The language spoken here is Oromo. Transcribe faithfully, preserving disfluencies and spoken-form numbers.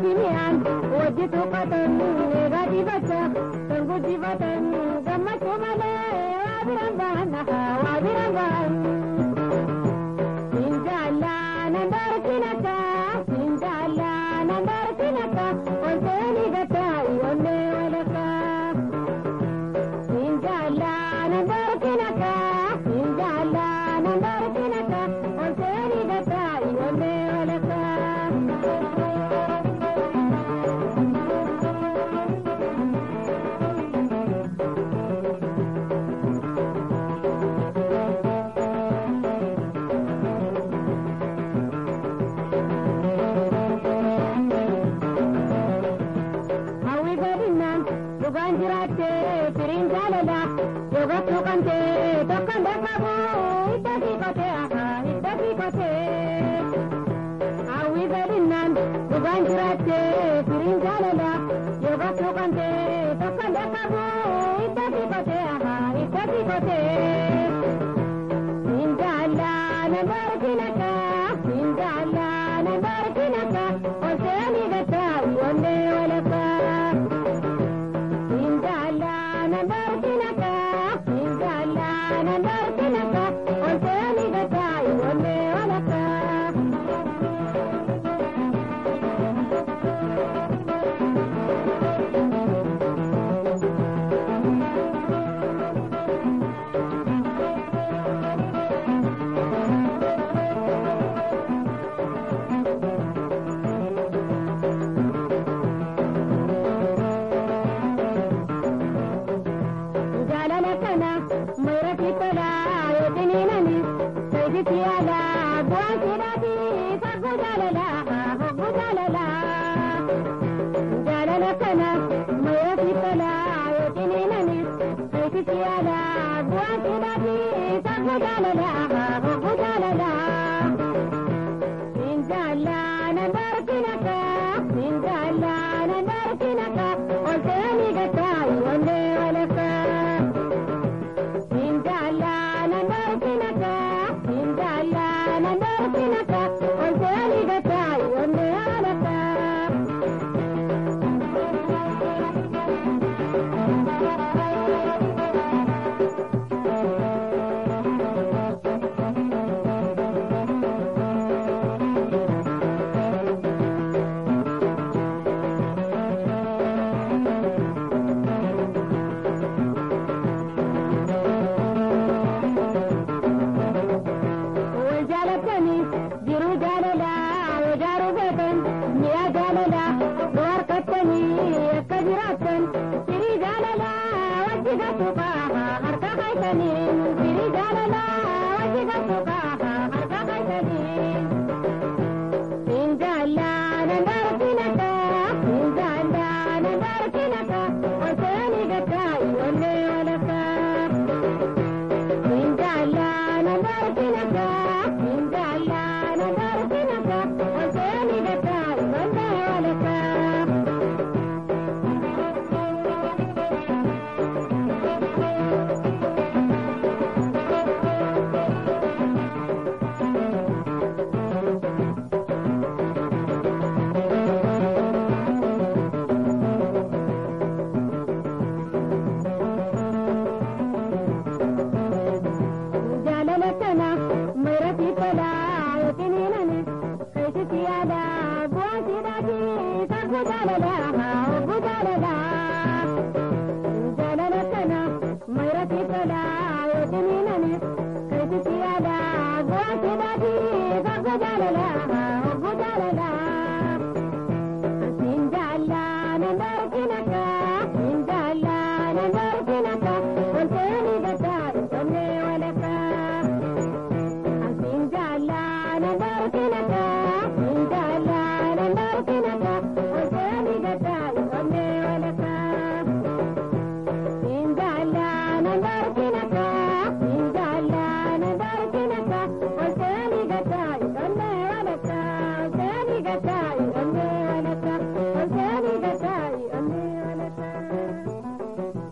Kimian, wajib tukatan, negati baca, tunggu jibatan, gamat kumale, wabiramban, wabiramban. Sinjala nandar kinaka, sinjala nandar kinaka, onteni gata ionne walaka. Sinjala nandar kinaka, sinjala nandar kinaka, onteni gata ionne walaka. Banjirate pirinjalala yoga tukante tokande kabu itaki kote aha itaki kote awi berinan banjirate pirinjalala yoga tukante tokande kabu itaki kote aha itaki kote sinjala nandar kinaka sinjala nandar kinaka oseni gata yonde walaka. Sinjala nandar kinaka, sinjala nandar kinaka, onteni gata ionne walaka. Tiada buat sedati sagu jalala, sagu jalala. Jalala kana maya pitala yotini nanis. Sagu tiada buat sedati sagu jalala, sagu jalala. Sinjala nandar kinaka, sinjala nandar kinaka, onteni gata ionne walaka. Sinjala nandar kinaka. Sinjala nandar kinaka, onteni gata ionne walaka. Tiada buat tidak di tak budaya dah, budaya dah.